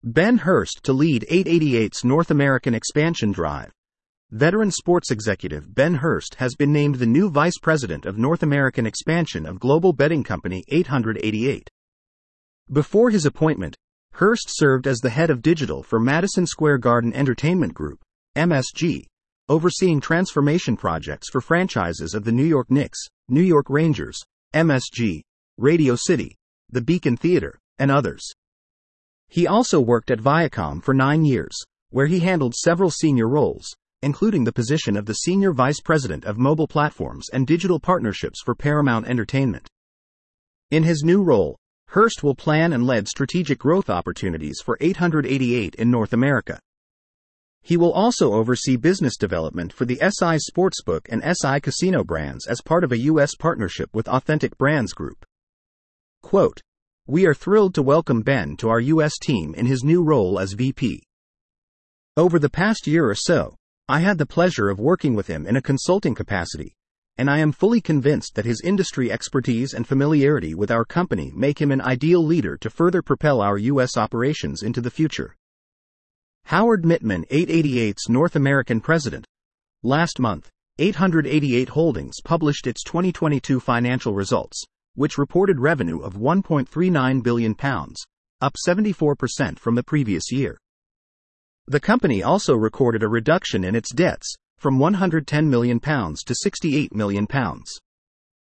Ben Hurst to lead 888's North American expansion drive. Veteran sports executive Ben Hurst has been named the new Vice President of North American expansion of global betting company 888. Before his appointment, Hurst served as the head of digital for Madison Square Garden Entertainment Group, MSG, overseeing transformation projects for franchises of the New York Knicks, New York Rangers, MSG, Radio City, the Beacon Theater, and others. He also worked at Viacom for 9 years, where he handled several senior roles, including the position of the Senior Vice President of Mobile Platforms and Digital Partnerships for Paramount Entertainment. In his new role, Hurst will plan and lead strategic growth opportunities for 888 in North America. He will also oversee business development for the SI Sportsbook and SI Casino brands as part of a U.S. partnership with Authentic Brands Group. Quote, "We are thrilled to welcome Ben to our U.S. team in his new role as VP. Over the past year or so, I had the pleasure of working with him in a consulting capacity, and I am fully convinced that his industry expertise and familiarity with our company make him an ideal leader to further propel our U.S. operations into the future." Howard Mittman, 888's North American president. Last month, 888 Holdings published its 2022 financial results, which reported revenue of £1.39 billion, up 74% from the previous year. The company also recorded a reduction in its debts, from £110 million to £68 million.